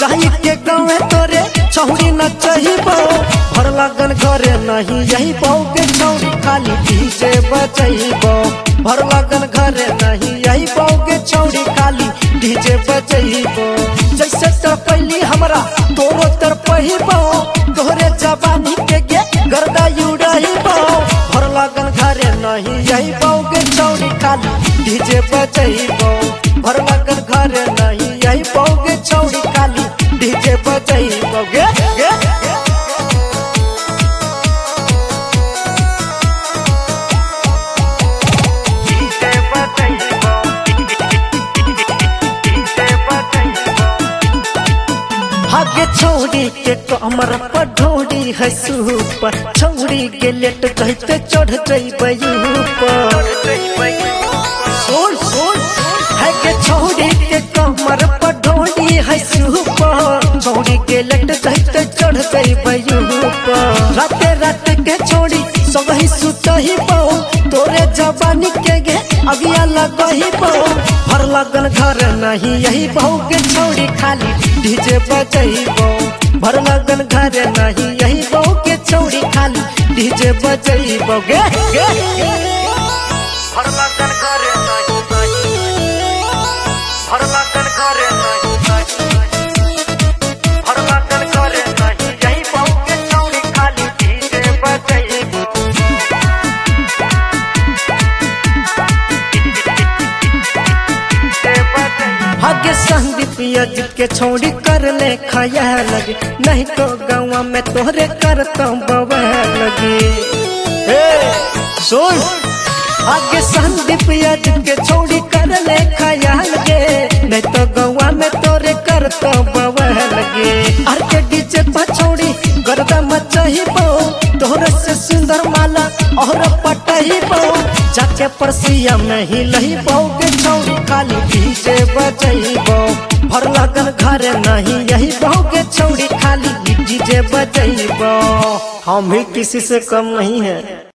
जाई के गाँव तोरे छौड़ी न चाहिबो भर लगन घरे नहीं यही बहु के छौड़ी खाली डीजे बजैबो भर लगन घरे नहीं यही बहु के छौड़ी खाली डीजे बजैबो जैसे तो पहली हमरा तोरो तर पहिबो तोहरे जवानी के गे गर्दा उड़ाइबो भर लगन घरे नहीं यही बहु के छौड़ी खाली डीजे बजैबो भर लगन घरे नहीं यही बहु के छौड़ी खाली डीजे बजैबो गे गे आगे छौड़ी के कमर पर ढोड़ी है सुपर छौड़ी के लेट कहते चढ़ जइबै ऊपर सुन सुन है के छौड़ी के कमर पर ढोड़ी है सुपर छौड़ी के लेट कहते चढ़ जइबै ऊपर राते राते के छौड़ी सबही सुतही बहु तोरे जवानी के गे अगिया लगही बहु भर लगन घर नहीं यही बहु के छौड़ी खाली डीजे बजैबो भर लगन घर नहीं यही बहु के छौड़ी खाली डीजे बजैबो गे गे भर लगन घर नहीं भर लगन घर नहीं भर लगन घर नहीं यही बहु के छौड़ी खाली डीजे बजैबो आगे संदीप यज के छौड़ी कर ले खाया लगे नहीं तो गाँव में तोहरे करता बवा लगे सुन आगे संदीप यज के छौड़ी कर ले खाया लगे नहीं तो गाँव में तोरे करता बवा लगे आर के डीजे पर छौड़ी गर्दा मचहिबो तोहरे से सुंदर माला और पटहिबो जाके परसिया में ही लही बहु के छौड़ी खाली डीजे बजैबो भर लगन घर नहीं यही बहु के छौड़ी खाली डीजे बजैबो हम भी किसी से कम नहीं है।